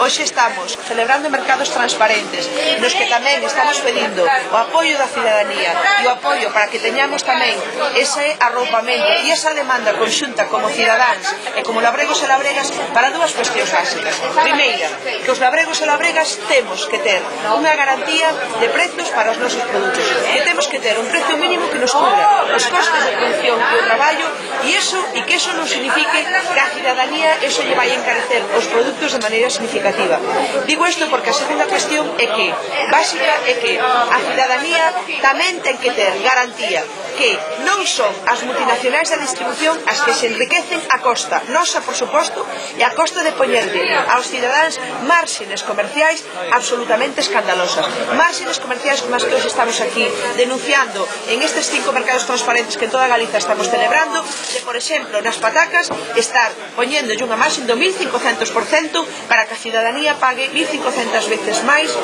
Hoxe estamos celebrando mercados transparentes, nos que tamén estamos pedindo o apoio da cidadanía e o apoio para que teñamos tamén ese arroupamento e esa demanda conxunta como cidadáns e como labregos e labregas para dúas cuestións básicas. Primeira, que os labregos e labregas temos que ter unha garantía de prezos para os nosos produtos, que temos que ter un precio mínimo que nos cubra os costes de producción e o traballo e que eso non signifique que a cidadanía eso lle vai encarecer os produtos de maneira significativa. Digo isto porque a segunda cuestión é que, básica, é que a cidadanía tamén ten que ter garantía que non son as multinacionais da distribución as que se enriquecen a costa nosa, por suposto, e a costa de poñerle aos cidadáns márxenes comerciais absolutamente escandalosas. Márxenes comerciais como as que hoxe estamos aquí denunciando en estes 5 mercados transparentes que en toda Galiza estamos celebrando, de, por exemplo, nas patacas, estar poñendo unha marxen do 1500% para que a cidadanía pague 1500 veces máis,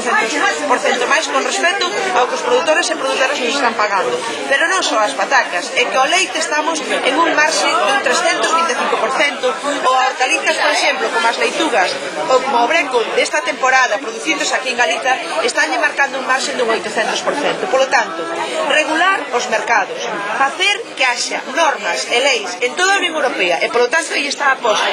1500% máis con respecto ao que os produtores e produtoras nos están pagando. Pero non só as patacas, é que o leite estamos en un marxe dun 325%, ou a hortalizas, por exemplo, como as leitugas ou como o brécol desta temporada producidos aquí en Galiza, están marcando un marxe dun 800%. Por lo tanto, regular os mercados, facer que haxa normas e leis en toda a Unión Europea, e polo tanto aí está a aposta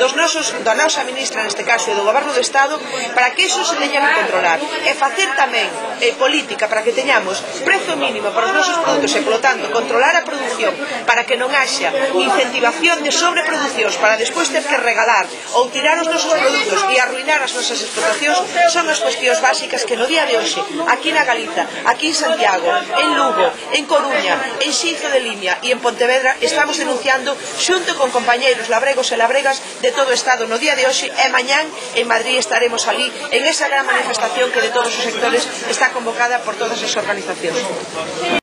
da nosa ministra neste caso e do Goberno do Estado para que iso se teña que controlar, e facer tamén política para que teñamos prezo mínimo para os nosos produtos e polo tanto controlar a produción para que non haxa incentivación de sobreproduccións para despois ter que regalar ou tirar os nosos produtos e arruinar as nosas explotacións. Son as cuestións básicas que no día de hoxe aquí na Galiza, aquí en Santiago, en Lugo, en Coruña, en Xinzo de Limia e en Pontevedra estamos denunciando xunto con compañeiros labregos e labregas de todo o Estado no día de hoxe, e mañán en Madrid estaremos ali en esa gran manifestación que de todos os sectores está convocada por todas as organizacións.